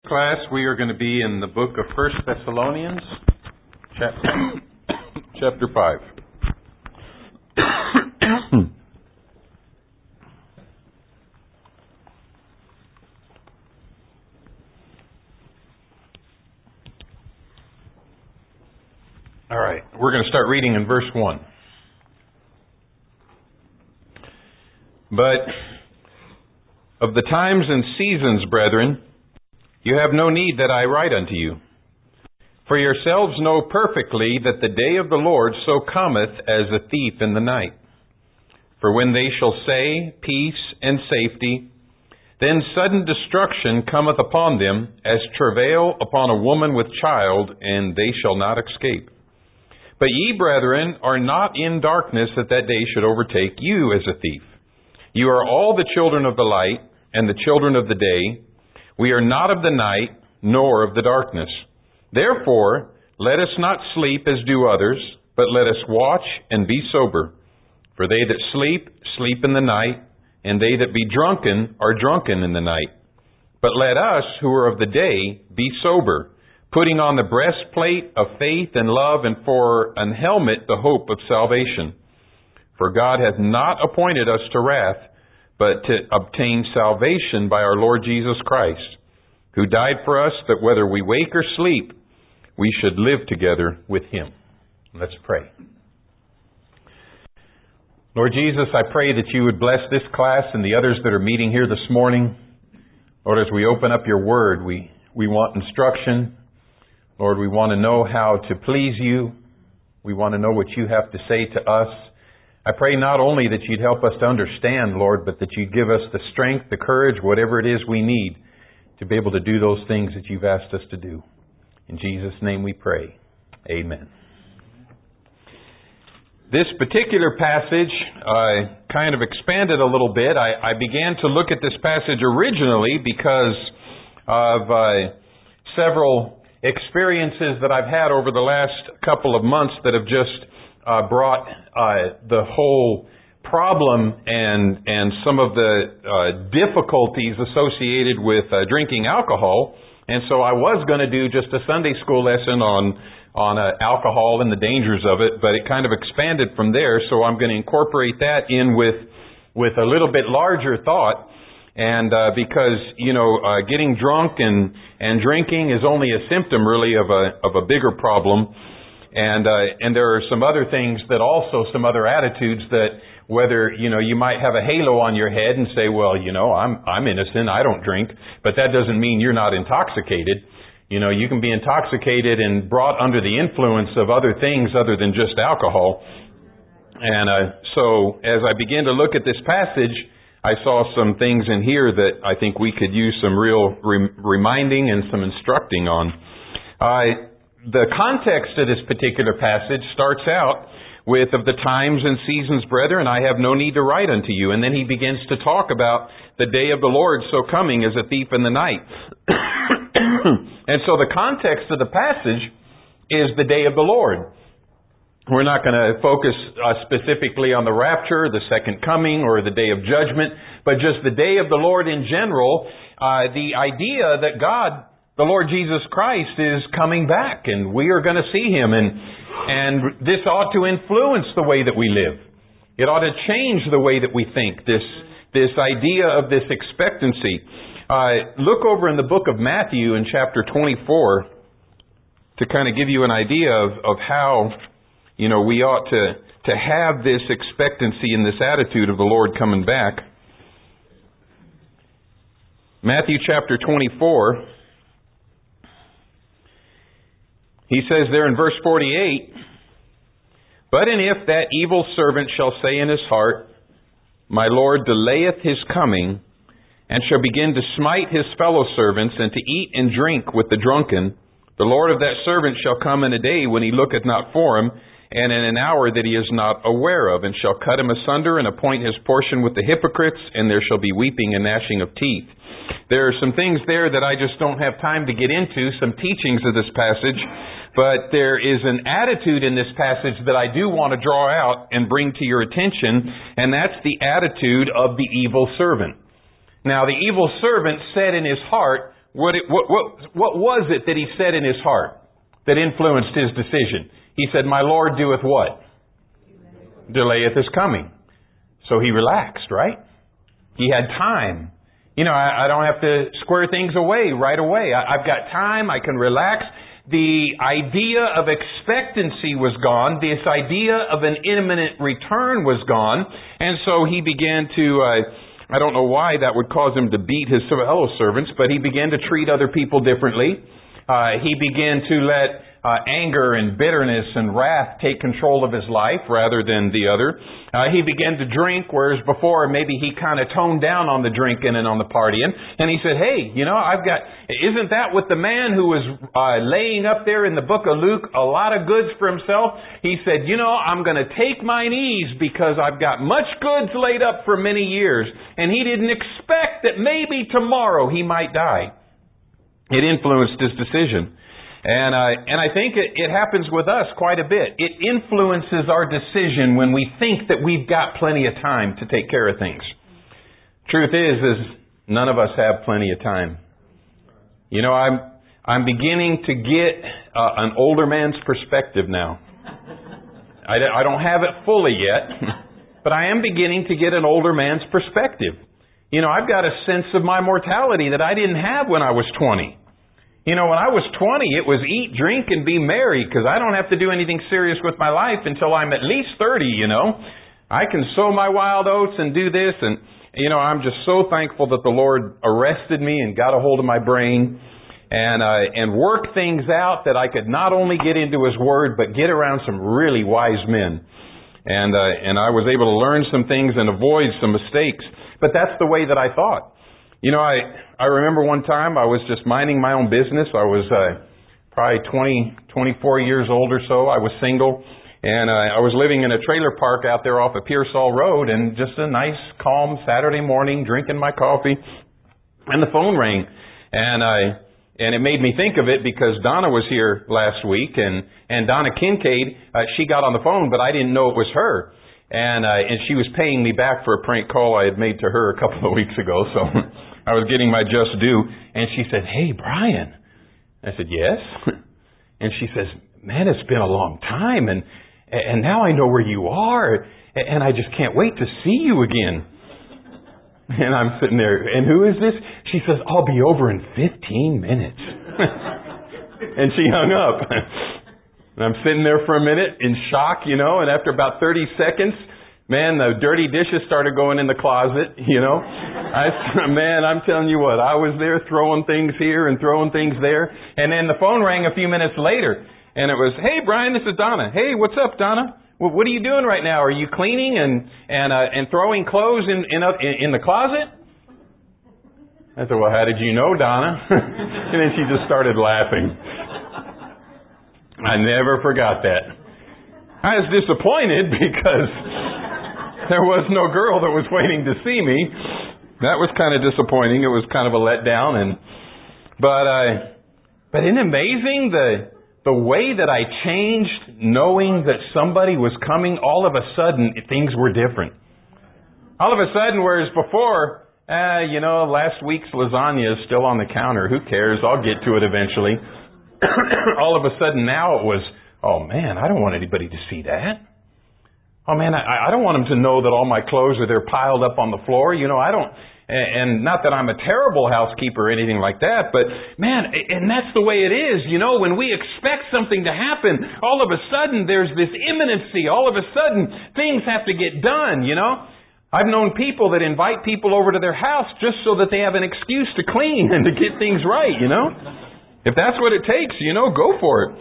Class, we are going to be in the book of 1 Thessalonians, chapter 5. All right, we're going to start reading in verse 1. But of the times and seasons, brethren, you have no need that I write unto you. For yourselves know perfectly that the day of the Lord so cometh as a thief in the night. For when they shall say, peace and safety, then sudden destruction cometh upon them, as travail upon a woman with child, and they shall not escape. But ye, brethren, are not in darkness, that day should overtake you as a thief. You are all the children of the light, and the children of the day. We are not of the night, nor of the darkness. Therefore, let us not sleep as do others, but let us watch and be sober. For they that sleep, sleep in the night, and they that be drunken are drunken in the night. But let us, who are of the day, be sober, putting on the breastplate of faith and love, and for an helmet the hope of salvation. For God hath not appointed us to wrath, but to obtain salvation by our Lord Jesus Christ, who died for us, that whether we wake or sleep, we should live together with Him. Let's pray. Lord Jesus, I pray that you would bless this class and the others that are meeting here this morning. Lord, as we open up your word, we want instruction. Lord, we want to know how to please you. We want to know what you have to say to us. I pray not only that you'd help us to understand, Lord, but that you'd give us the strength, the courage, whatever it is we need to be able to do those things that you've asked us to do. In Jesus' name we pray. Amen. This particular passage kind of expanded a little bit. I began to look at this passage originally because of several experiences that I've had over the last couple of months that have just brought the whole problem and some of the difficulties associated with drinking alcohol. And so I was going to do just a Sunday school lesson on alcohol and the dangers of it, but it kind of expanded from there. So I'm going to incorporate that in with a little bit larger thought. And because getting drunk and drinking is only a symptom really of a bigger problem. And there are some other things that also, some other attitudes that whether, you might have a halo on your head and say, well, I'm innocent, I don't drink, but that doesn't mean you're not intoxicated. You can be intoxicated and brought under the influence of other things other than just alcohol. And so as I began to look at this passage, I saw some things in here that I think we could use some real reminding and some instructing on. The context of this particular passage starts out with, of the times and seasons, brethren, I have no need to write unto you. And then he begins to talk about the day of the Lord so coming as a thief in the night. And so the context of the passage is the day of the Lord. We're not going to focus specifically on the rapture, the second coming, or the day of judgment, but just the day of the Lord in general. The idea that God, the Lord Jesus Christ, is coming back and we are going to see Him, and this ought to influence the way that we live. It ought to change the way that we think, this idea of this expectancy. Look over in the book of Matthew in chapter 24 to kind of give you an idea of how we ought to have this expectancy and this attitude of the Lord coming back. Matthew chapter 24. He says there in verse 48, but and if that evil servant shall say in his heart, my Lord delayeth his coming, and shall begin to smite his fellow servants, and to eat and drink with the drunken, the Lord of that servant shall come in a day when he looketh not for him, and in an hour that he is not aware of, and shall cut him asunder, and appoint his portion with the hypocrites, and there shall be weeping and gnashing of teeth. There are some things there that I just don't have time to get into, some teachings of this passage, but there is an attitude in this passage that I do want to draw out and bring to your attention, and that's the attitude of the evil servant. Now, the evil servant said in his heart, What was it that he said in his heart that influenced his decision? He said, "My Lord doeth what? Delayeth his coming." So he relaxed, right? He had time. I don't have to square things away right away. I've got time. I can relax. The idea of expectancy was gone. This idea of an imminent return was gone. And so he began to, I don't know why that would cause him to beat his fellow servants, but he began to treat other people differently. He began to let anger and bitterness and wrath take control of his life rather than the other. He began to drink, whereas before maybe he kind of toned down on the drinking and on the partying. And he said, "Hey, isn't that what the man who was laying up there in the book of Luke a lot of goods for himself?" He said, "I'm going to take mine ease because I've got much goods laid up for many years." And he didn't expect that maybe tomorrow he might die. It influenced his decision. And I think it happens with us quite a bit. It influences our decision when we think that we've got plenty of time to take care of things. Truth is none of us have plenty of time. I'm beginning to get an older man's perspective now. I don't have it fully yet, but I am beginning to get an older man's perspective. I've got a sense of my mortality that I didn't have when I was 20. When I was 20, it was eat, drink, and be merry, because I don't have to do anything serious with my life until I'm at least 30, I can sow my wild oats and do this, and, I'm just so thankful that the Lord arrested me and got a hold of my brain and worked things out that I could not only get into His Word, but get around some really wise men. And I was able to learn some things and avoid some mistakes. But that's the way that I thought. I remember one time I was just minding my own business. I was probably 24 years old or so. I was single. And I was living in a trailer park out there off of Pearsall Road, and just a nice, calm Saturday morning, drinking my coffee. And the phone rang. And it made me think of it because Donna was here last week, and Donna Kincaid, she got on the phone, but I didn't know it was her. And she was paying me back for a prank call I had made to her a couple of weeks ago, so I was getting my just due. And she said, "Hey, Brian." I said, "Yes." And she says, "Man, it's been a long time, and now I know where you are, and I just can't wait to see you again." And I'm sitting there, "And who is this?" She says, "I'll be over in 15 minutes. And she hung up. And I'm sitting there for a minute in shock, and after about 30 seconds, man, the dirty dishes started going in the closet, Man, I'm telling you what, I was there throwing things here and throwing things there. And then the phone rang a few minutes later, and it was, "Hey, Brian, this is Donna." "Hey, what's up, Donna? Well, what are you doing right now? Are you cleaning and throwing clothes in the closet?" I said, "Well, how did you know, Donna?" And then she just started laughing. I never forgot that. I was disappointed because there was no girl that was waiting to see me. That was kind of disappointing. It was kind of a letdown. But isn't it amazing the way that I changed knowing that somebody was coming? All of a sudden, things were different. All of a sudden, whereas before, last week's lasagna is still on the counter. Who cares? I'll get to it eventually. All of a sudden now it was, "Oh man, I don't want anybody to see that. Oh man, I don't want them to know that all my clothes are there piled up on the floor. I don't, and not that I'm a terrible housekeeper or anything like that, but man, and that's the way it is, when we expect something to happen, all of a sudden there's this imminency. All of a sudden things have to get done, I've known people that invite people over to their house just so that they have an excuse to clean and to get things right, If that's what it takes, go for it.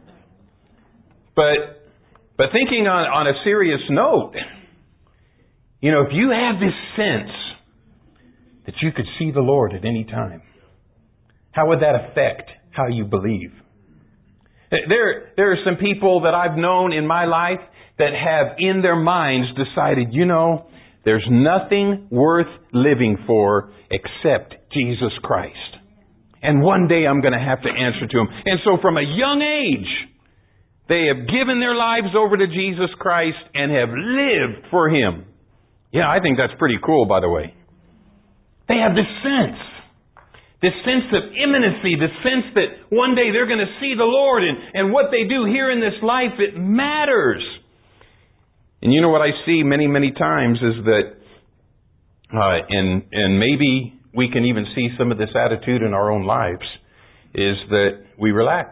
But thinking on a serious note, if you have this sense that you could see the Lord at any time, how would that affect how you believe? There are some people that I've known in my life that have in their minds decided, there's nothing worth living for except Jesus Christ. And one day I'm going to have to answer to Him. And so from a young age, they have given their lives over to Jesus Christ and have lived for Him. Yeah, I think that's pretty cool, by the way. They have this sense. This sense of imminency, the sense that one day they're going to see the Lord, and what they do here in this life, it matters. And you know what I see many, many times is that, and maybe we can even see some of this attitude in our own lives, is that we relax.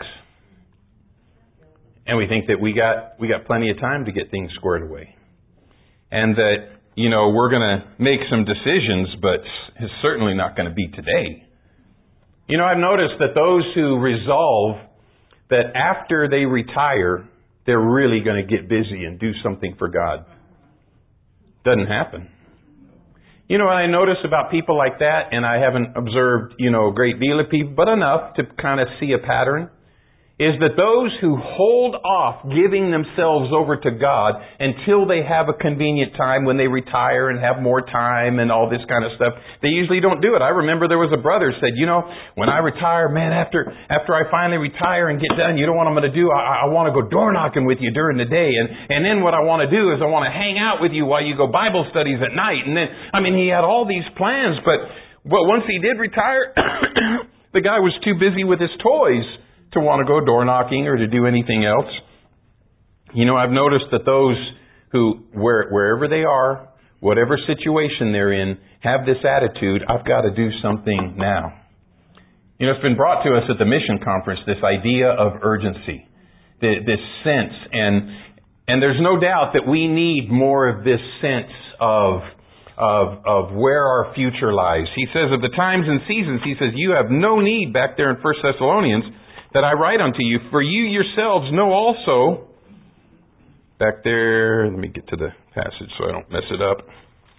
And we think that we got plenty of time to get things squared away. And that, we're going to make some decisions, but it's certainly not going to be today. I've noticed that those who resolve that after they retire, they're really going to get busy and do something for God. Doesn't happen. What I notice about people like that, and I haven't observed, a great deal of people, but enough to kind of see a pattern, is that those who hold off giving themselves over to God until they have a convenient time when they retire and have more time and all this kind of stuff, they usually don't do it. I remember there was a brother who said, when I retire, man, after I finally retire and get done, you know what I'm going to do? I want to go door knocking with you during the day. And then what I want to do is I want to hang out with you while you go Bible studies at night. And then, he had all these plans, but once he did retire, the guy was too busy with his toys to want to go door knocking or to do anything else. I've noticed that those who, wherever they are, whatever situation they're in, have this attitude, I've got to do something now. It's been brought to us at the mission conference, this idea of urgency, this sense. And there's no doubt that we need more of this sense of where our future lies. He says of the times and seasons, he says, you have no need, back there in 1 Thessalonians, that I write unto you, for you yourselves know also, back there, let me get to the passage so I don't mess it up.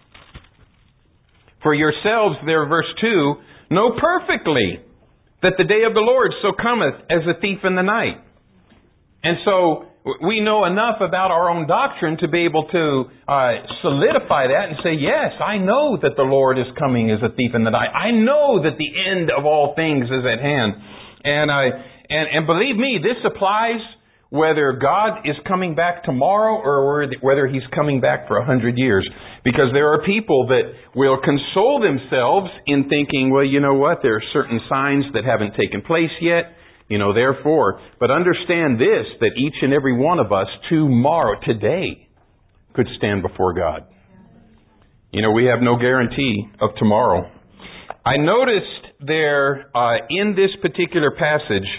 For yourselves, there, verse 2, know perfectly that the day of the Lord so cometh as a thief in the night. And so we know enough about our own doctrine to be able to solidify that and say, yes, I know that the Lord is coming as a thief in the night. I know that the end of all things is at hand. And believe me, this applies whether God is coming back tomorrow or whether He's coming back for 100 years. Because there are people that will console themselves in thinking, well, you know what, there are certain signs that haven't taken place yet, therefore. But understand this, that each and every one of us today, could stand before God. We have no guarantee of tomorrow. I noticed there, in this particular passage,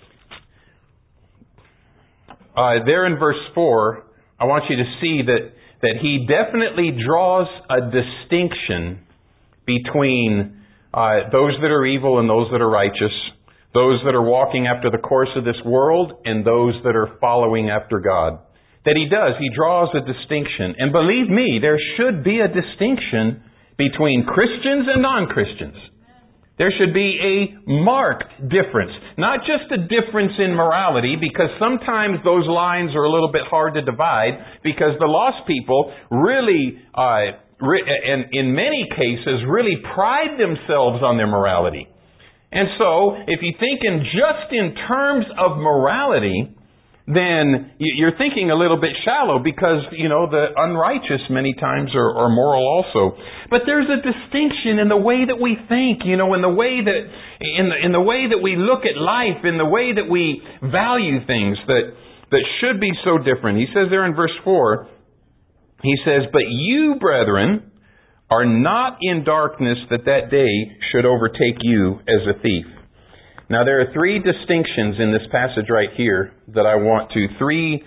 there in verse 4, I want you to see that he definitely draws a distinction between those that are evil and those that are righteous, those that are walking after the course of this world and those that are following after God. That he does. He draws a distinction. And believe me, there should be a distinction between Christians and non-Christians. There should be a marked difference. Not just a difference in morality, because sometimes those lines are a little bit hard to divide, because the lost people really, and in many cases, really pride themselves on their morality. And so, if you think just in terms of morality, then you're thinking a little bit shallow, because, the unrighteous many times are moral also. But there's a distinction in the way that we think, in the way that, in the way that we look at life, in the way that we value things that should be so different. He says there in verse 4, he says, but you, brethren, are not in darkness, that day should overtake you as a thief. Now, there are three distinctions in this passage right here that I want to, three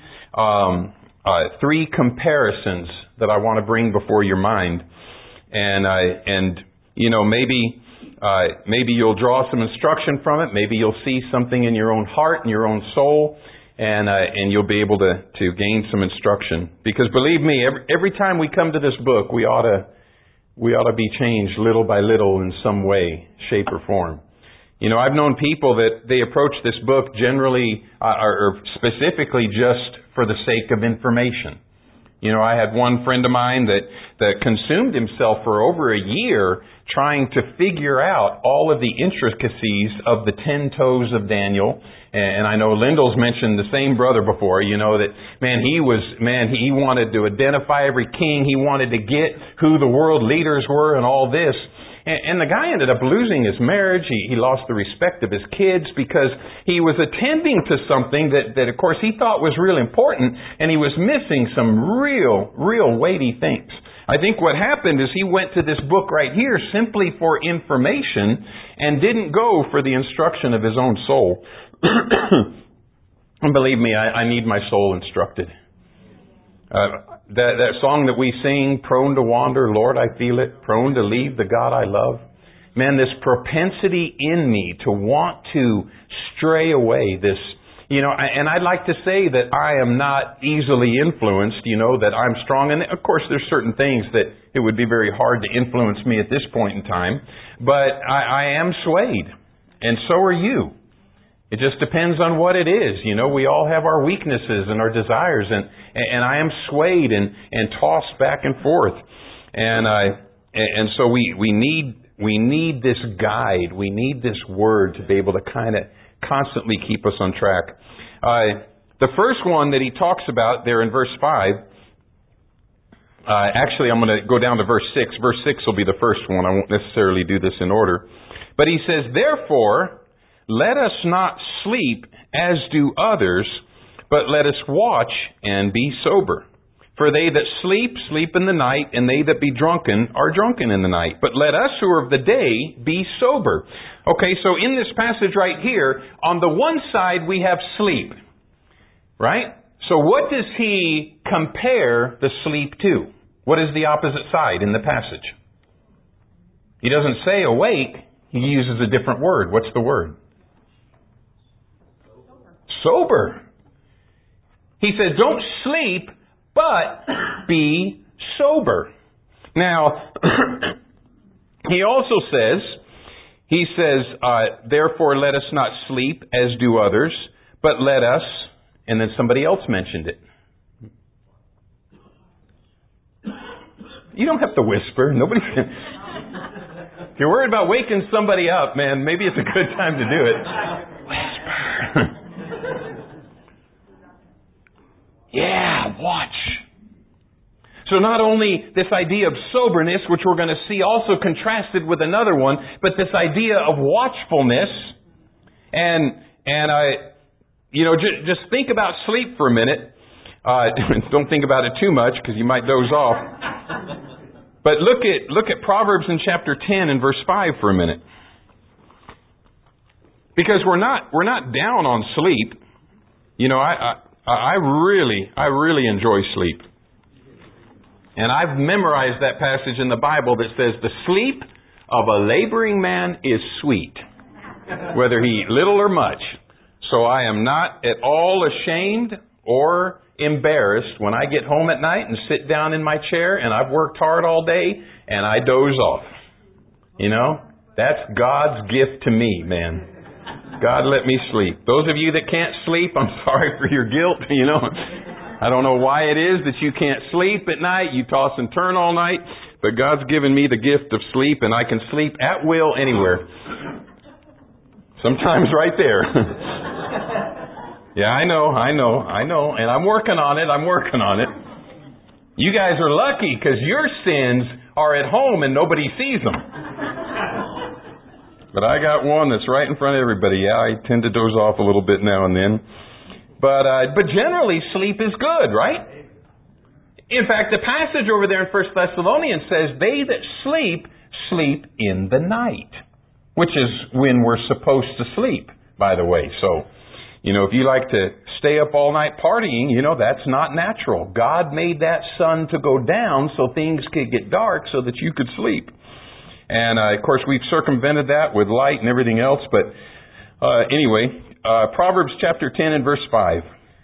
comparisons that I want to bring before your mind. And maybe you'll draw some instruction from it. Maybe you'll see something in your own heart and your own soul, and you'll be able to gain some instruction. Because believe me, every time we come to this book, we ought to be changed little by little in some way, shape, or form. I've known people that they approach this book generally, or specifically just for the sake of information. I had one friend of mine that consumed himself for over a year trying to figure out all of the intricacies of the 10 toes of Daniel. And I know Lindell's mentioned the same brother before, that, he wanted to identify every king. He wanted to get who the world leaders were and all this. And the guy ended up losing his marriage. He lost the respect of his kids because he was attending to something that of course he thought was real important, and he was missing some real weighty things. I think what happened is he went to this book right here simply for information and didn't go for the instruction of his own soul. And believe me, I need my soul instructed. That song that we sing, prone to wander, Lord, I feel it, prone to leave the God I love. Man, this propensity in me to want to stray away, and I'd like to say that I am not easily influenced, that I'm strong. And of course, there's certain things that it would be very hard to influence me at this point in time. But I am swayed. And so are you. It just depends on what it is. We all have our weaknesses and our desires. And I am swayed and tossed back and forth. And so we need this guide. We need this word to be able to kind of constantly keep us on track. The first one that he talks about there in verse 5, actually I'm going to go down to verse 6. Verse 6 will be the first one. I won't necessarily do this in order. But he says, therefore, let us not sleep as do others, but let us watch and be sober. For they that sleep, sleep in the night, and they that be drunken are drunken in the night. But let us who are of the day be sober. Okay, so in this passage right here, on the one side we have sleep. Right? So what does he compare the sleep to? What is the opposite side in the passage? He doesn't say awake. He uses a different word. What's the word? Sober. He says, don't sleep, but be sober. Now, he also says, therefore let us not sleep as do others, but let us, and then somebody else mentioned it. You don't have to whisper. Nobody. If you're worried about waking somebody up, man, maybe it's a good time to do it. Whisper. Yeah, watch. So not only this idea of soberness, which we're going to see also contrasted with another one, but this idea of watchfulness. And just think about sleep for a minute. Don't think about it too much because you might doze off. But look at Proverbs in chapter 10 and verse 5 for a minute. Because we're not down on sleep. I really enjoy sleep. And I've memorized that passage in the Bible that says the sleep of a laboring man is sweet, whether he eat little or much. So I am not at all ashamed or embarrassed when I get home at night and sit down in my chair and I've worked hard all day and I doze off. That's God's gift to me, man. God let me sleep. Those of you that can't sleep, I'm sorry for your guilt. I don't know why it is that you can't sleep at night. You toss and turn all night. But God's given me the gift of sleep, and I can sleep at will anywhere. Sometimes right there. Yeah, I know. And I'm working on it. You guys are lucky because your sins are at home and nobody sees them. But I got one that's right in front of everybody. Yeah, I tend to doze off a little bit now and then. But generally, sleep is good, right? In fact, the passage over there in 1 Thessalonians says, they that sleep, sleep in the night. Which is when we're supposed to sleep, by the way. So, if you like to stay up all night partying, that's not natural. God made that sun to go down so things could get dark so that you could sleep. And, of course, we've circumvented that with light and everything else. But anyway, Proverbs chapter 10 and verse 5.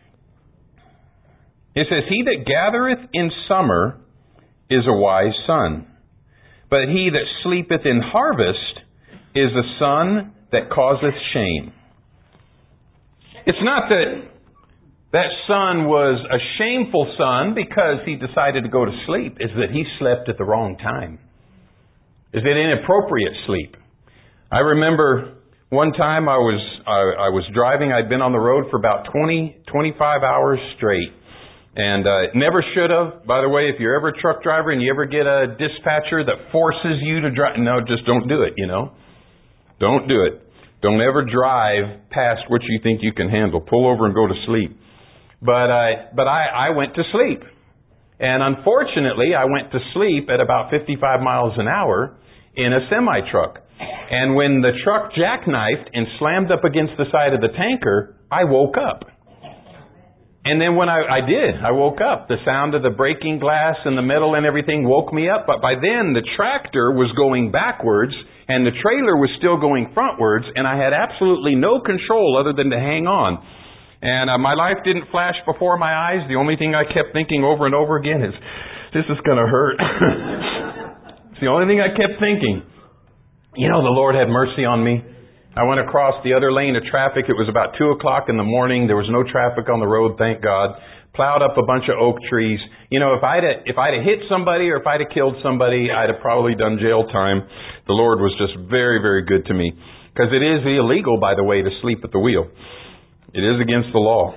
It says, he that gathereth in summer is a wise son, but he that sleepeth in harvest is a son that causeth shame. It's not that son was a shameful son because he decided to go to sleep. It's that he slept at the wrong time. Is it inappropriate sleep? I remember one time I was driving. I'd been on the road for about 25 hours straight. And never should have. By the way, if you're ever a truck driver and you ever get a dispatcher that forces you to drive, no, just don't do it, Don't do it. Don't ever drive past what you think you can handle. Pull over and go to sleep. But I went to sleep. And unfortunately, I went to sleep at about 55 miles an hour in a semi-truck. And when the truck jackknifed and slammed up against the side of the tanker, I woke up. And then when I woke up. The sound of the breaking glass and the metal and everything woke me up. But by then, the tractor was going backwards and the trailer was still going frontwards, and I had absolutely no control other than to hang on. And my life didn't flash before my eyes. The only thing I kept thinking over and over again is, this is going to hurt. It's the only thing I kept thinking. The Lord had mercy on me. I went across the other lane of traffic. It was about 2 o'clock in the morning. There was no traffic on the road, thank God. Plowed up a bunch of oak trees. If I'd have hit somebody or if I'd have killed somebody, I'd have probably done jail time. The Lord was just very, very good to me. Because it is illegal, by the way, to sleep at the wheel. It is against the law.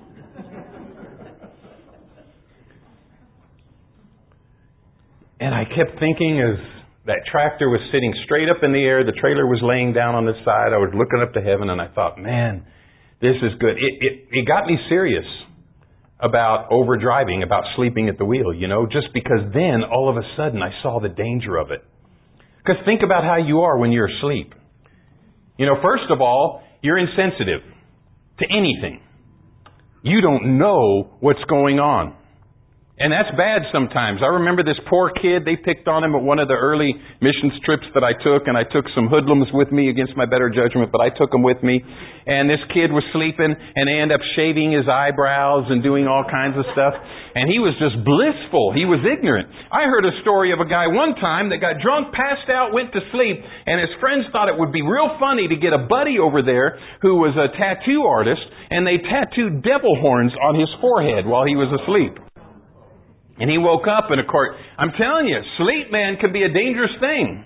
And I kept thinking as that tractor was sitting straight up in the air, the trailer was laying down on the side, I was looking up to heaven and I thought, man, this is good. It got me serious about overdriving, about sleeping at the wheel, just because then all of a sudden I saw the danger of it. Because think about how you are when you're asleep. First of all, you're insensitive to anything. You don't know what's going on. And that's bad sometimes. I remember this poor kid, they picked on him at one of the early missions trips that I took, and I took some hoodlums with me against my better judgment, but I took them with me. And this kid was sleeping, and they ended up shaving his eyebrows and doing all kinds of stuff. And he was just blissful. He was ignorant. I heard a story of a guy one time that got drunk, passed out, went to sleep, and his friends thought it would be real funny to get a buddy over there who was a tattoo artist, and they tattooed devil horns on his forehead while he was asleep. And he woke up, and of course, I'm telling you, sleep, man, can be a dangerous thing.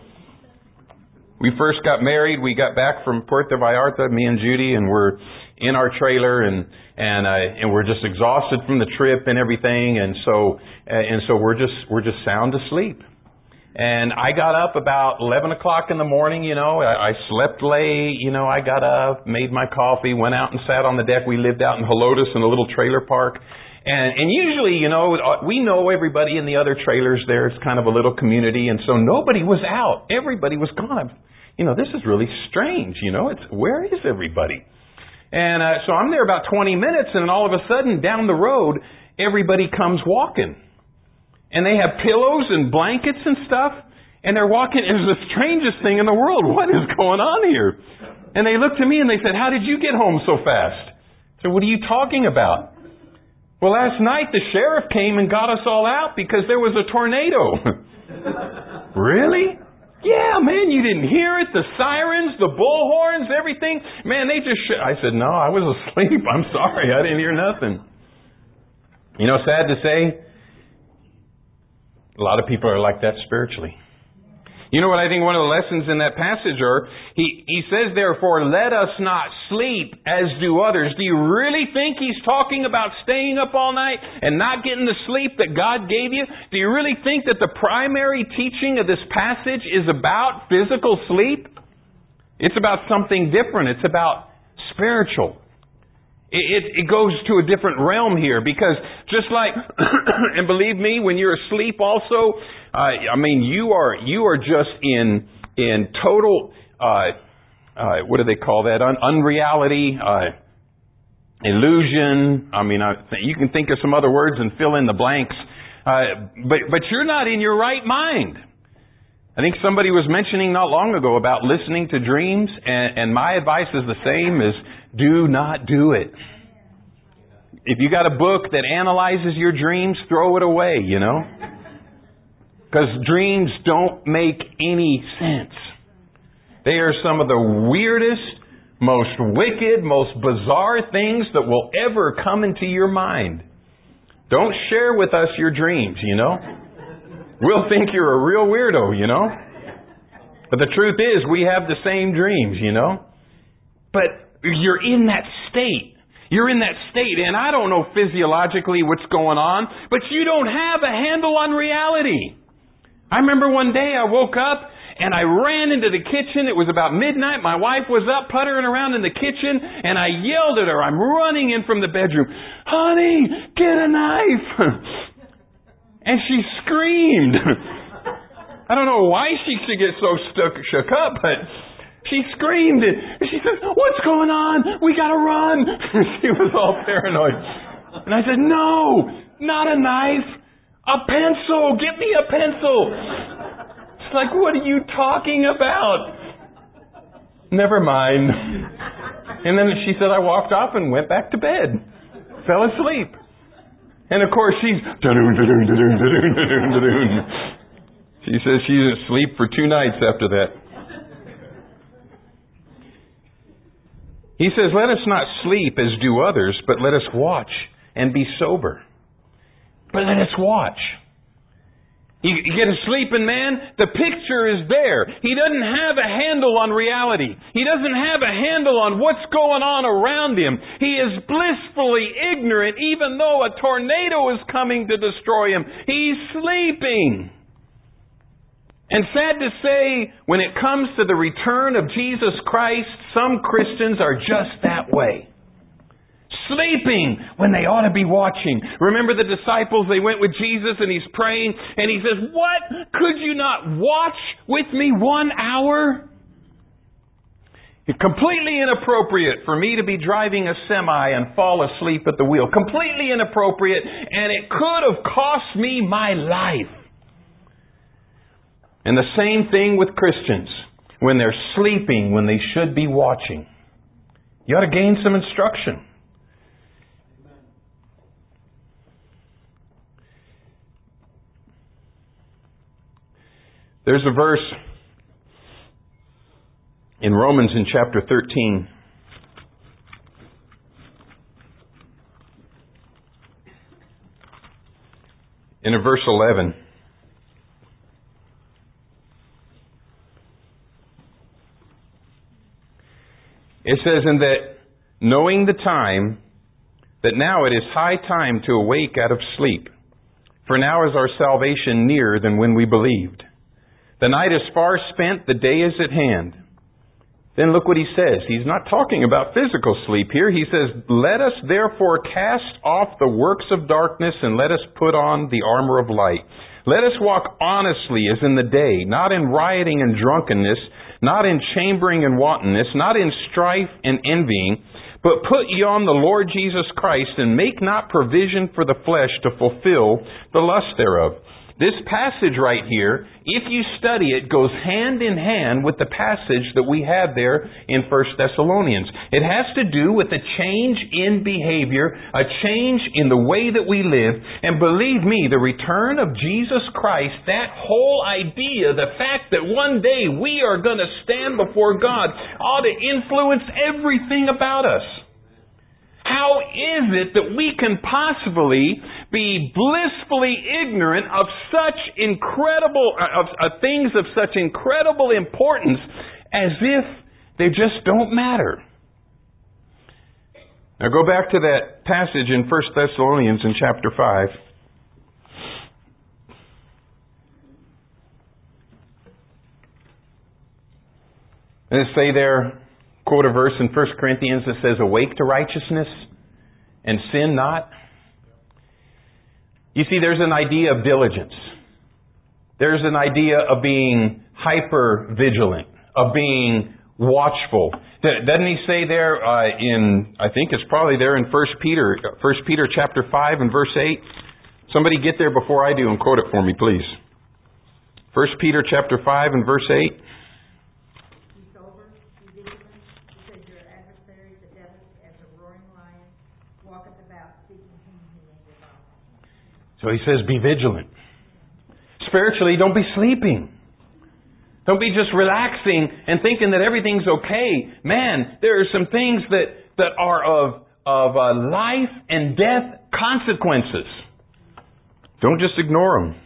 We first got married. We got back from Puerto Vallarta, me and Judy, and we're in our trailer, and we're just exhausted from the trip and everything, and so we're just sound asleep. And I got up about 11 o'clock in the morning. I slept late. I got up, made my coffee, went out and sat on the deck. We lived out in Helotes in a little trailer park. And usually, we know everybody in the other trailers there. It's kind of a little community. And so nobody was out. Everybody was gone. This is really strange. Where is everybody? And so I'm there about 20 minutes, and all of a sudden, down the road, everybody comes walking. And they have pillows and blankets and stuff. And they're walking. It's the strangest thing in the world. What is going on here? And they looked at me and they said, "How did you get home so fast?" I said, "What are you talking about?" "Well, last night the sheriff came and got us all out because there was a tornado." "Really?" "Yeah, man, you didn't hear it? The sirens, the bullhorns, everything. Man, they just..." I said, "No, I was asleep. I'm sorry. I didn't hear nothing." Sad to say, a lot of people are like that spiritually. You know what I think one of the lessons in that passage are? He says, therefore, let us not sleep as do others. Do you really think he's talking about staying up all night and not getting the sleep that God gave you? Do you really think that the primary teaching of this passage is about physical sleep? It's about something different. It's about spiritual. It goes to a different realm here, because just like, and believe me, when you're asleep also, you are just in total, what do they call that? Unreality, illusion. You can think of some other words and fill in the blanks. But you're not in your right mind. I think somebody was mentioning not long ago about listening to dreams, and my advice is the same, is do not do it. If you got a book that analyzes your dreams, throw it away, Because dreams don't make any sense. They are some of the weirdest, most wicked, most bizarre things that will ever come into your mind. Don't share with us your dreams, We'll think you're a real weirdo, But the truth is, we have the same dreams, But you're in that state. You're in that state, and I don't know physiologically what's going on, but you don't have a handle on reality. I remember one day I woke up and I ran into the kitchen. It was about midnight. My wife was up puttering around in the kitchen, and I yelled at her. I'm running in from the bedroom. "Honey, get a knife!" And she screamed. I don't know why she should get so shook up, but she screamed. She said, "What's going on? We got to run." She was all paranoid. And I said, "No, not a knife. A pencil. Get me a pencil." It's like, "What are you talking about?" Never mind. And then she said I walked off and went back to bed. Fell asleep. And of course she's She says she didn't sleep for 2 nights after that. He says, "Let us not sleep as do others, but let us watch and be sober." But let us watch. You get a sleeping man, the picture is there. He doesn't have a handle on reality. He doesn't have a handle on what's going on around him. He is blissfully ignorant, even though a tornado is coming to destroy him. He's sleeping. And sad to say, when it comes to the return of Jesus Christ, some Christians are just that way. Sleeping when they ought to be watching. Remember the disciples, they went with Jesus and He's praying and He says, "What? Could you not watch with me 1 hour?" It's completely inappropriate for me to be driving a semi and fall asleep at the wheel. Completely inappropriate, and it could have cost me my life. And the same thing with Christians. When they're sleeping, when they should be watching. You ought to gain some instruction. There's a verse in Romans in chapter 13. In verse 11. It says, "And that knowing the time, that now it is high time to awake out of sleep. For now is our salvation nearer than when we believed. The night is far spent, the day is at hand." Then look what he says. He's not talking about physical sleep here. He says, "Let us therefore cast off the works of darkness and let us put on the armor of light. Let us walk honestly as in the day, not in rioting and drunkenness, not in chambering and wantonness, not in strife and envying, but put ye on the Lord Jesus Christ, and make not provision for the flesh to fulfill the lust thereof." This passage right here, if you study it, goes hand in hand with the passage that we had there in 1 Thessalonians. It has to do with a change in behavior, a change in the way that we live. And believe me, the return of Jesus Christ, that whole idea, the fact that one day we are going to stand before God, ought to influence everything about us. How is it that we can possibly be blissfully ignorant of such incredible, of things of such incredible importance as if they just don't matter? Now go back to that passage in 1 Thessalonians in chapter 5. And it say there, quote a verse in 1 Corinthians that says, "Awake to righteousness and sin not." You see, there's an idea of diligence. There's an idea of being hyper vigilant, of being watchful. Doesn't he say there I think it's probably there in 1 Peter chapter 5 and verse 8? Somebody get there before I do and quote it for me, please. 1 Peter chapter 5 and verse 8. So he says, be vigilant. Spiritually, don't be sleeping. Don't be just relaxing and thinking that everything's okay. Man, there are some things that are of life and death consequences. Don't just ignore them.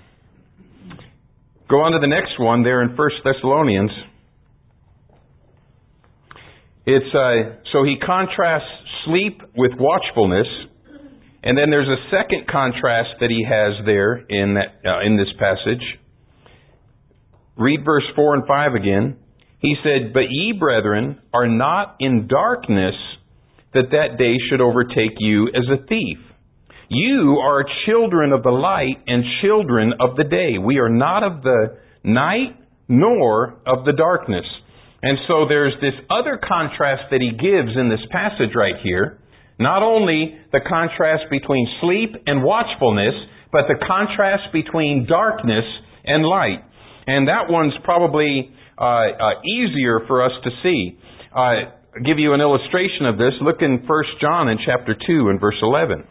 Go on to the next one there in 1 Thessalonians. So he contrasts sleep with watchfulness, and then there's a second contrast that he has there in this passage. Read verse 4 and 5 again. He said, "But ye, brethren, are not in darkness, that day should overtake you as a thief. You are children of the light and children of the day. We are not of the night nor of the darkness." And so there's this other contrast that he gives in this passage right here. Not only the contrast between sleep and watchfulness, but the contrast between darkness and light. And that one's probably easier for us to see. I'll give you an illustration of this. Look in 1 John in chapter 2 and verse 11.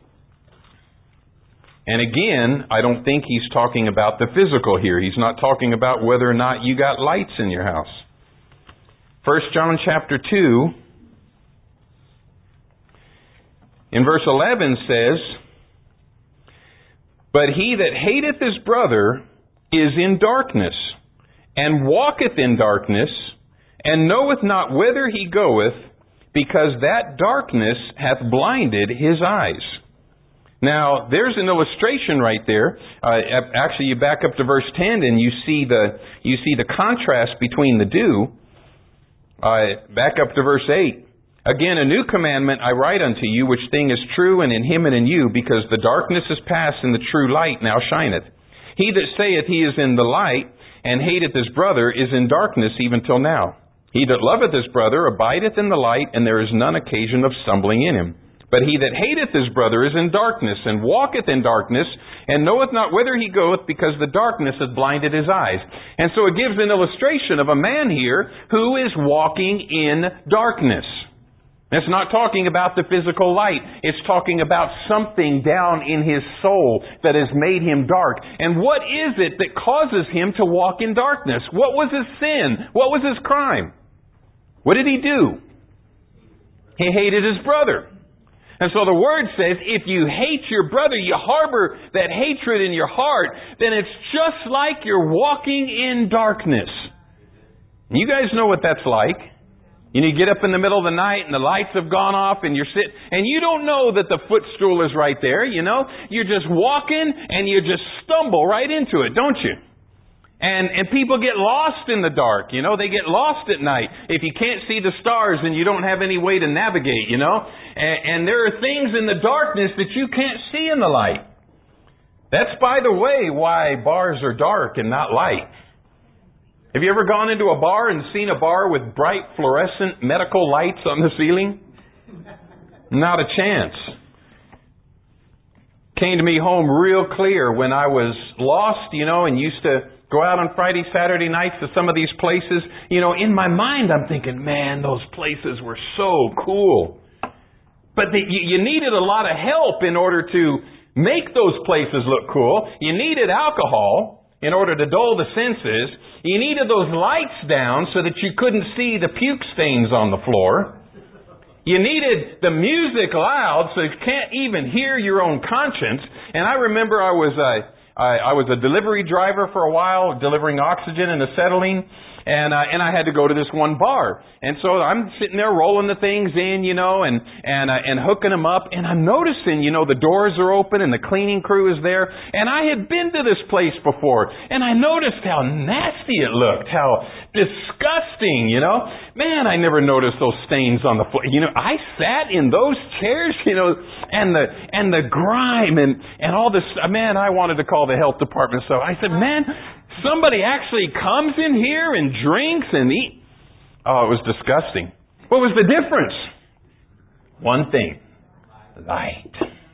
And again, I don't think he's talking about the physical here. He's not talking about whether or not you got lights in your house. 1 John chapter 2, in verse 11 says, "But he that hateth his brother is in darkness, and walketh in darkness, and knoweth not whither he goeth, because that darkness hath blinded his eyes." Now, there's an illustration right there. Actually, you back up to verse 10 and you see the contrast between the two. Back up to verse 8. "Again, a new commandment I write unto you, which thing is true and in him and in you, because the darkness is past and the true light now shineth. He that saith he is in the light, and hateth his brother, is in darkness even till now. He that loveth his brother abideth in the light, and there is none occasion of stumbling in him. But he that hateth his brother is in darkness, and walketh in darkness, and knoweth not whither he goeth, because the darkness hath blinded his eyes." And so it gives an illustration of a man here who is walking in darkness. It's not talking about the physical light. It's talking about something down in his soul that has made him dark. And what is it that causes him to walk in darkness? What was his sin? What was his crime? What did he do? He hated his brother. And so the Word says, if you hate your brother, you harbor that hatred in your heart, then it's just like you're walking in darkness. You guys know what that's like. You get up in the middle of the night and the lights have gone off and you're sitting, and you don't know that the footstool is right there, You're just walking and you just stumble right into it, don't you? And people get lost in the dark, They get lost at night. If you can't see the stars and you don't have any way to navigate, And there are things in the darkness that you can't see in the light. That's, by the way, why bars are dark and not light. Have you ever gone into a bar and seen a bar with bright fluorescent medical lights on the ceiling? Not a chance. Came to me home real clear when I was lost, and used to go out on Friday, Saturday nights to some of these places. In my mind I'm thinking, man, those places were so cool. But you needed a lot of help in order to make those places look cool. You needed alcohol in order to dull the senses. You needed those lights down so that you couldn't see the puke stains on the floor. You needed the music loud so you can't even hear your own conscience. And I remember I was a delivery driver for a while, delivering oxygen and acetylene. And I had to go to this one bar. And so I'm sitting there rolling the things in, and hooking them up. And I'm noticing, the doors are open and the cleaning crew is there. And I had been to this place before. And I noticed how nasty it looked, how disgusting, Man, I never noticed those stains on the floor. I sat in those chairs, and the grime and all this. Man, I wanted to call the health department. So I said, man, somebody actually comes in here and drinks and eats. Oh, it was disgusting. What was the difference? One thing. Light.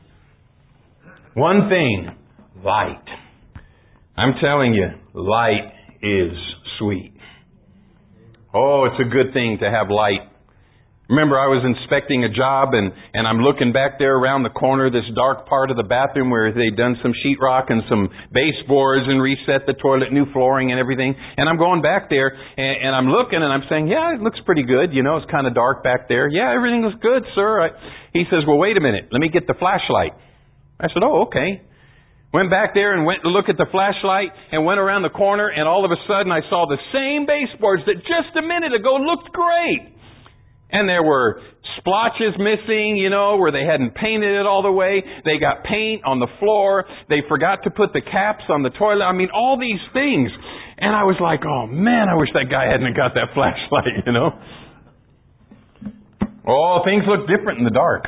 One thing. Light. I'm telling you, light is sweet. Oh, it's a good thing to have light. Remember, I was inspecting a job and I'm looking back there around the corner, this dark part of the bathroom where they'd done some sheetrock and some baseboards and reset the toilet, new flooring and everything. And I'm going back there and I'm looking and I'm saying, yeah, it looks pretty good. It's kind of dark back there. Yeah, everything looks good, sir. He says, well, wait a minute. Let me get the flashlight. I said, oh, okay. Went back there and went to look at the flashlight and went around the corner, and all of a sudden I saw the same baseboards that just a minute ago looked great. And there were splotches missing, where they hadn't painted it all the way. They got paint on the floor. They forgot to put the caps on the toilet. I mean, all these things. And I was like, oh man, I wish that guy hadn't got that flashlight, Oh, things look different in the dark.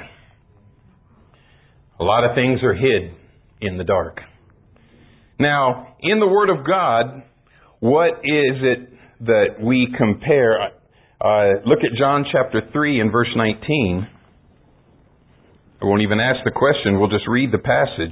A lot of things are hid in the dark. Now, in the Word of God, what is it that we compare? Look at John chapter 3 and verse 19. I won't even ask the question. We'll just read the passage.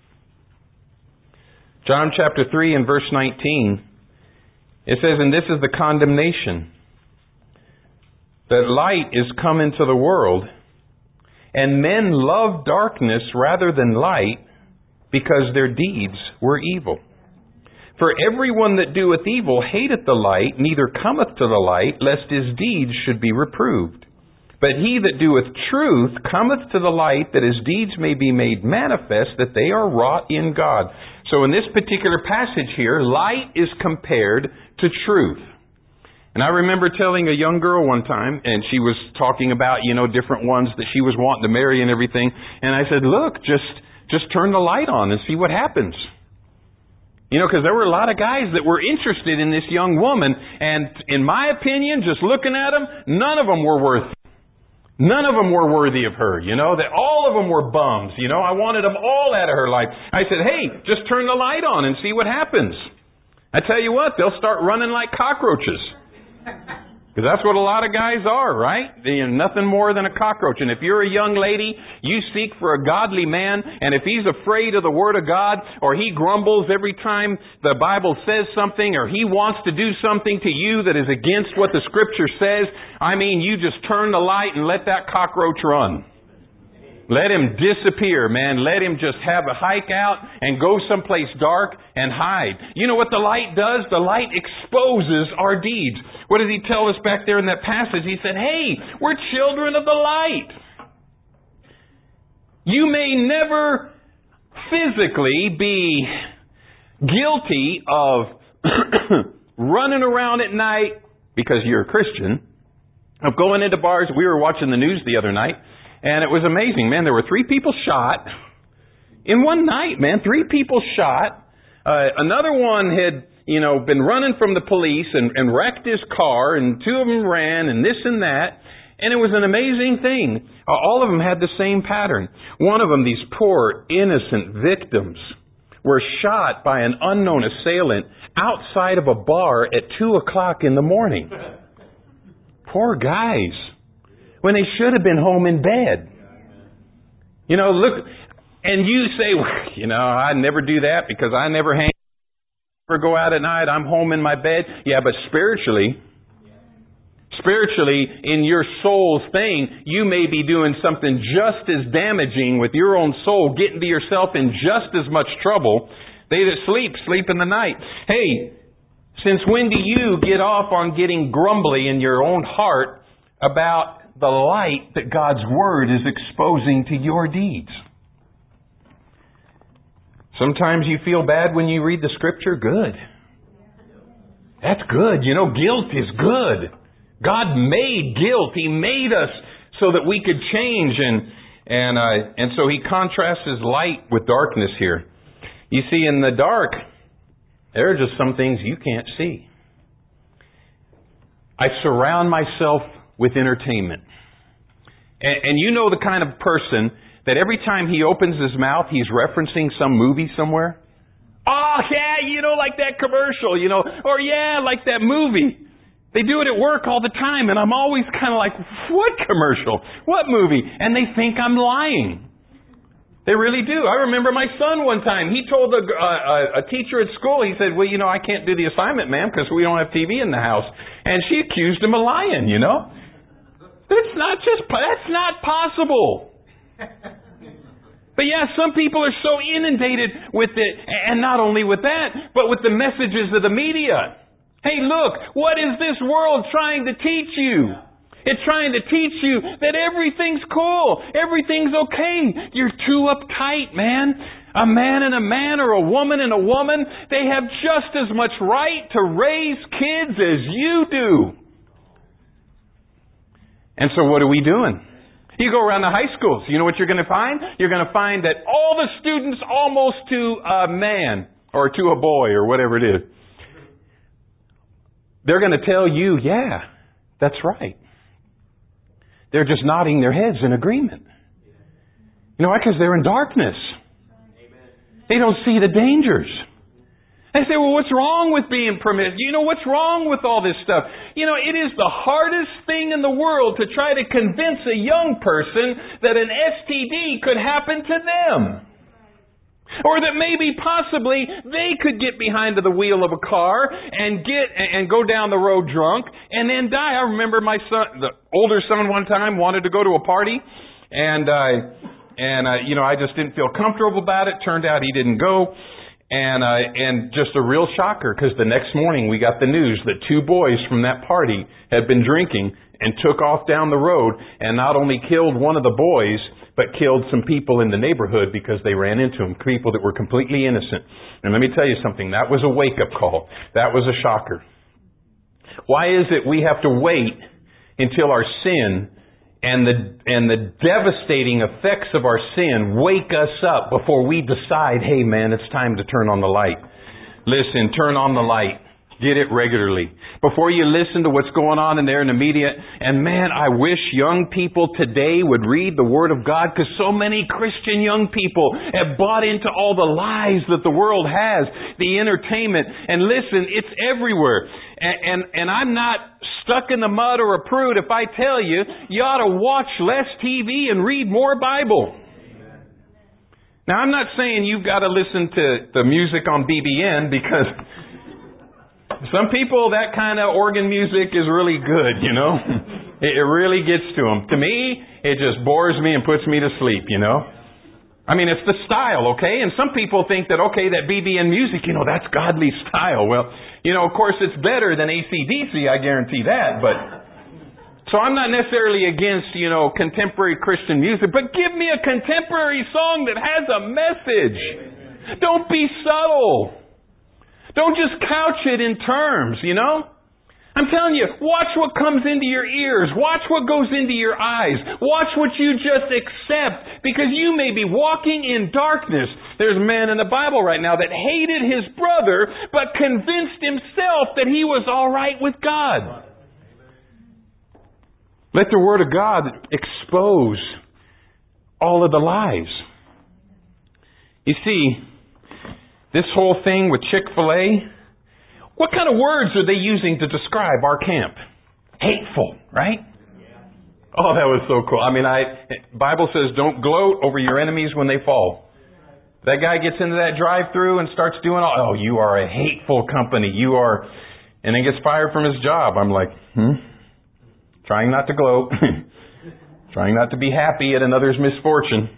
John chapter 3 and verse 19. It says, and this is the condemnation, that light is come into the world, and men love darkness rather than light, because their deeds were evil. For everyone that doeth evil hateth the light, neither cometh to the light, lest his deeds should be reproved. But he that doeth truth cometh to the light, that his deeds may be made manifest, that they are wrought in God. So in this particular passage here, light is compared to truth. And I remember telling a young girl one time, and she was talking about, different ones that she was wanting to marry and everything. And I said, look, just turn the light on and see what happens. Because there were a lot of guys that were interested in this young woman, and in my opinion, just looking at them, none of them were worthy of her, that all of them were bums, I wanted them all out of her life. I said, hey, just turn the light on and see what happens. I tell you what, they'll start running like cockroaches. Because that's what a lot of guys are, right? They're nothing more than a cockroach. And if you're a young lady, you seek for a godly man, and if he's afraid of the Word of God, or he grumbles every time the Bible says something, or he wants to do something to you that is against what the Scripture says, you just turn the light and let that cockroach run. Let him disappear, man. Let him just have a hike out and go someplace dark and hide. You know what the light does? The light exposes our deeds. What did he tell us back there in that passage? He said, hey, we're children of the light. You may never physically be guilty of running around at night because you're a Christian, of going into bars. We were watching the news the other night, and it was amazing, man. There were 3 people shot in one night, man. 3 people shot. Another one had, been running from the police and wrecked his car, and 2 of them ran, and this and that. And it was an amazing thing. All of them had the same pattern. One of them, these poor, innocent victims, were shot by an unknown assailant outside of a bar at 2 o'clock in the morning. Poor guys. When they should have been home in bed. Look, and you say, I never do that because I never go out at night. I'm home in my bed. Yeah, but spiritually, in your soul's thing, you may be doing something just as damaging with your own soul, getting to yourself in just as much trouble. They that sleep in the night. Hey, since when do you get off on getting grumbly in your own heart about the light that God's Word is exposing to your deeds? Sometimes you feel bad when you read the Scripture. Good. That's good. Guilt is good. God made guilt. He made us so that we could change, and so He contrasts His light with darkness here. You see, in the dark, there are just some things you can't see. I surround myself with entertainment. And you know the kind of person that every time he opens his mouth, he's referencing some movie somewhere. Oh, yeah, like that commercial, or yeah, like that movie. They do it at work all the time, and I'm always kind of like, what commercial? What movie? And they think I'm lying. They really do. I remember my son one time, he told a teacher at school, he said, well, I can't do the assignment, ma'am, because we don't have TV in the house. And she accused him of lying, That's not possible. But yeah, some people are so inundated with it, and not only with that, but with the messages of the media. Hey, look, what is this world trying to teach you? It's trying to teach you that everything's cool, everything's okay. You're too uptight, man. A man and a man, or a woman and a woman, they have just as much right to raise kids as you do. And so what are we doing? You go around the high schools. You know what you're going to find? You're going to find that all the students, almost to a man or to a boy or whatever it is, they're going to tell you, yeah, that's right. They're just nodding their heads in agreement. You know why? Because they're in darkness. They don't see the dangers. They say, well, what's wrong with being promiscuous? You know, what's wrong with all this stuff? You know, it is the hardest thing in the world to try to convince a young person that an STD could happen to them. Or that maybe possibly they could get behind the wheel of a car and go down the road drunk and then die. I remember my son, the older son, one time wanted to go to a party, and I just didn't feel comfortable about it. Turned out he didn't go. And just a real shocker, because the next morning we got the news that 2 boys from that party had been drinking and took off down the road and not only killed one of the boys, but killed some people in the neighborhood because they ran into them, people that were completely innocent. And let me tell you something, that was a wake-up call. That was a shocker. Why is it we have to wait until our sin and the devastating effects of our sin wake us up before we decide, hey man, it's time to turn on the light? Listen, turn on the light. Get it regularly. Before you listen to what's going on in there in the media. And man, I wish young people today would read the Word of God, because so many Christian young people have bought into all the lies that the world has, the entertainment. And listen, it's everywhere. And I'm not stuck in the mud or a prude if I tell you, you ought to watch less TV and read more Bible. Now, I'm not saying you've got to listen to the music on BBN, because some people, that kind of organ music is really good, you know. It really gets to them. To me, it just bores me and puts me to sleep, you know. I mean, it's the style, okay? And some people think that, okay, that BBN music, you know, that's godly style. Well, you know, of course, it's better than AC/DC, I guarantee that. But so I'm not necessarily against, you know, contemporary Christian music, but give me a contemporary song that has a message. Don't be subtle. Don't just couch it in terms, you know. I'm telling you, watch what comes into your ears. Watch what goes into your eyes. Watch what you just accept, because you may be walking in darkness. There's a man in the Bible right now that hated his brother, but convinced himself that he was all right with God. Let the Word of God expose all of the lies. You see, this whole thing with Chick-fil-A, what kind of words are they using to describe our camp? Hateful, right? Oh, that was so cool. I mean, Bible says don't gloat over your enemies when they fall. That guy gets into that drive-thru and starts doing oh, you are a hateful company. You are, and then gets fired from his job. I'm like, trying not to gloat. Trying not to be happy at another's misfortune.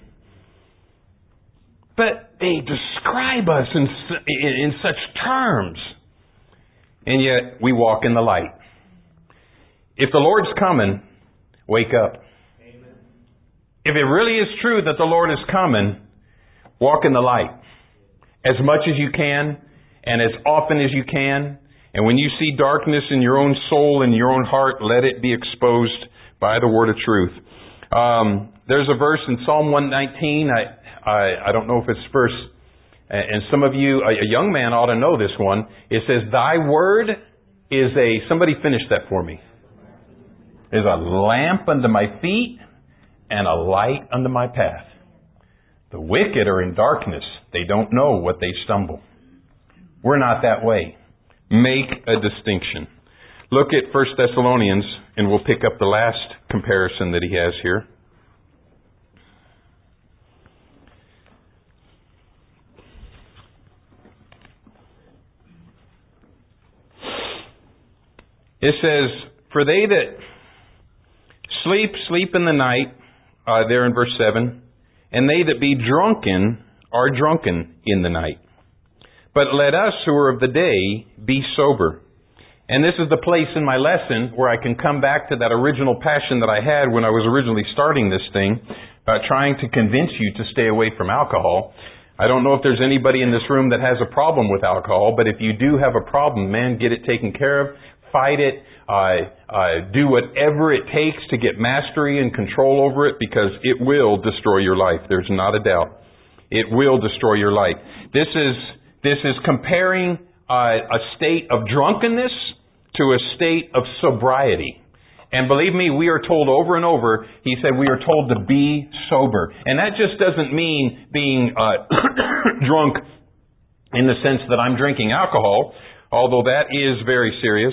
But they describe us in such terms. And yet, we walk in the light. If the Lord's coming, wake up. Amen. If it really is true that the Lord is coming, walk in the light. As much as you can, and as often as you can. And when you see darkness in your own soul and your own heart, let it be exposed by the word of truth. There's a verse in Psalm 119. I don't know if it's verse, and some of you, a young man ought to know this one. It says, thy word is somebody finish that for me. Is a lamp unto my feet and a light unto my path. The wicked are in darkness. They don't know what they stumble. We're not that way. Make a distinction. Look at 1 Thessalonians, and we'll pick up the last comparison that he has here. It says, for they that sleep in the night, there in verse 7, and they that be drunken are drunken in the night. But let us who are of the day be sober. And this is the place in my lesson where I can come back to that original passion that I had when I was originally starting this thing, about trying to convince you to stay away from alcohol. I don't know if there's anybody in this room that has a problem with alcohol, but if you do have a problem, man, get it taken care of. fight it, do whatever it takes to get mastery and control over it, because it will destroy your life. There's not a doubt. It will destroy your life. This is comparing a state of drunkenness to a state of sobriety. And believe me, we are told over and over, he said we are told to be sober. And that just doesn't mean being drunk in the sense that I'm drinking alcohol, although that is very serious.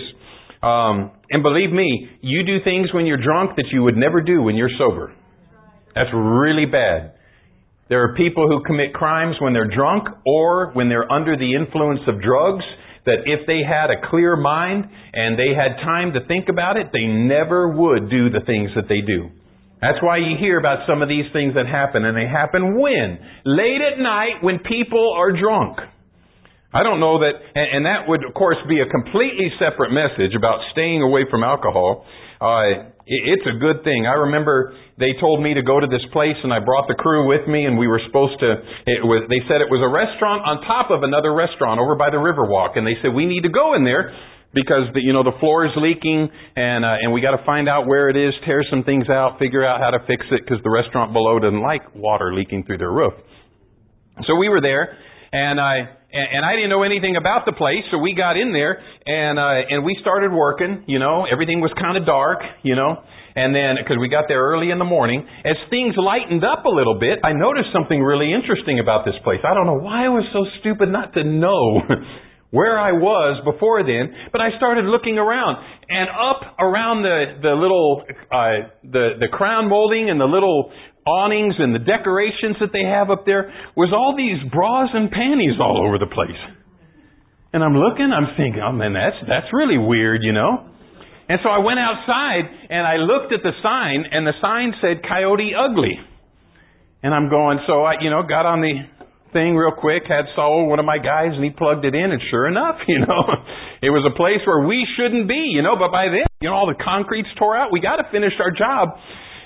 And believe me, you do things when you're drunk that you would never do when you're sober. That's really bad. There are people who commit crimes when they're drunk or when they're under the influence of drugs, that if they had a clear mind and they had time to think about it, they never would do the things that they do. That's why you hear about some of these things that happen, and they happen when? Late at night when people are drunk. I don't know that, and that would, of course, be a completely separate message about staying away from alcohol. It's a good thing. I remember they told me to go to this place, and I brought the crew with me, and we were supposed to, they said it was a restaurant on top of another restaurant over by the Riverwalk, and they said, we need to go in there because the floor is leaking, and we got to find out where it is, tear some things out, figure out how to fix it, because the restaurant below doesn't like water leaking through their roof. So we were there, and I didn't know anything about the place, so we got in there, and we started working, everything was kind of dark, and then, because we got there early in the morning, as things lightened up a little bit, I noticed something really interesting about this place. I don't know why I was so stupid not to know where I was before then, but I started looking around, and up around the little, the crown molding and the little awnings and the decorations that they have up there was all these bras and panties all over the place. And I'm looking, I'm thinking, oh man, that's really weird, And so I went outside and I looked at the sign, and the sign said Coyote Ugly. And I'm going, so I, got on the thing real quick, had Saul, one of my guys, and he plugged it in, and sure enough, it was a place where we shouldn't be, but by then, all the concrete's tore out. We got to finish our job.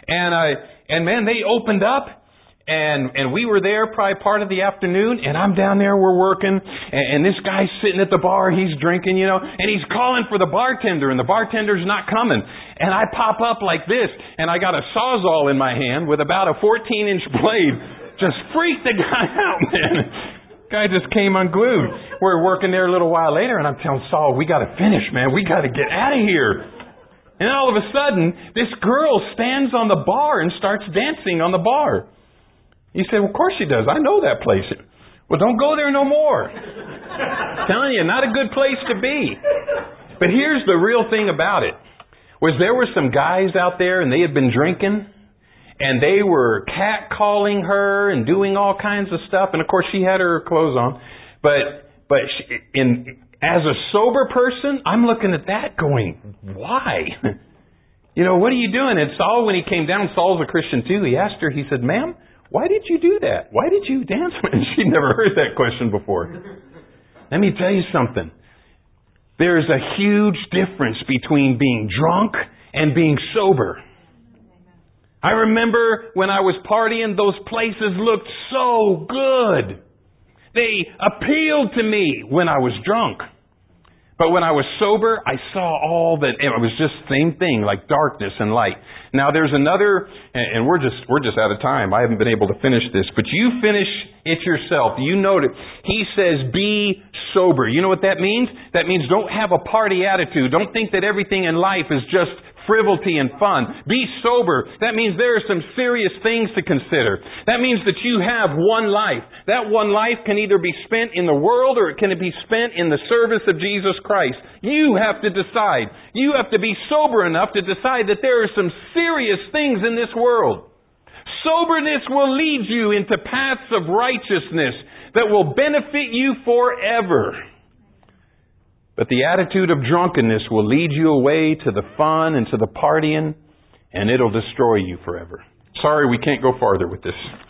And man, they opened up, and we were there probably part of the afternoon, and I'm down there, we're working, and this guy's sitting at the bar, he's drinking, and he's calling for the bartender, and the bartender's not coming. And I pop up like this, and I got a Sawzall in my hand with about a 14-inch blade. Just freaked the guy out, man. Guy just came unglued. We're working there a little while later, and I'm telling Saul, we got to finish, man. We got to get out of here. And all of a sudden, this girl stands on the bar and starts dancing on the bar. He said, well, of course she does. I know that place. Well, don't go there no more. I'm telling you, not a good place to be. But here's the real thing about it. Was there were some guys out there, and they had been drinking, and they were catcalling her and doing all kinds of stuff. And of course, she had her clothes on. But as a sober person, I'm looking at that going, why? What are you doing? And Saul, when he came down, Saul's a Christian too. He asked her, he said, ma'am, why did you do that? Why did you dance? And she'd never heard that question before. Let me tell you something. There's a huge difference between being drunk and being sober. I remember when I was partying, those places looked so good. They appealed to me when I was drunk. But when I was sober, I saw all that. It was just the same thing, like darkness and light. Now there's another, and we're just out of time. I haven't been able to finish this, but you finish it yourself. You know that he says, be sober. You know what that means? That means don't have a party attitude. Don't think that everything in life is just frivolity and fun. Be sober. That means there are some serious things to consider. That means that you have one life. That one life can either be spent in the world or it can be spent in the service of Jesus Christ. You have to decide. You have to be sober enough to decide that there are some serious things in this world. Soberness will lead you into paths of righteousness that will benefit you forever. But the attitude of drunkenness will lead you away to the fun and to the partying, and it'll destroy you forever. Sorry, we can't go farther with this.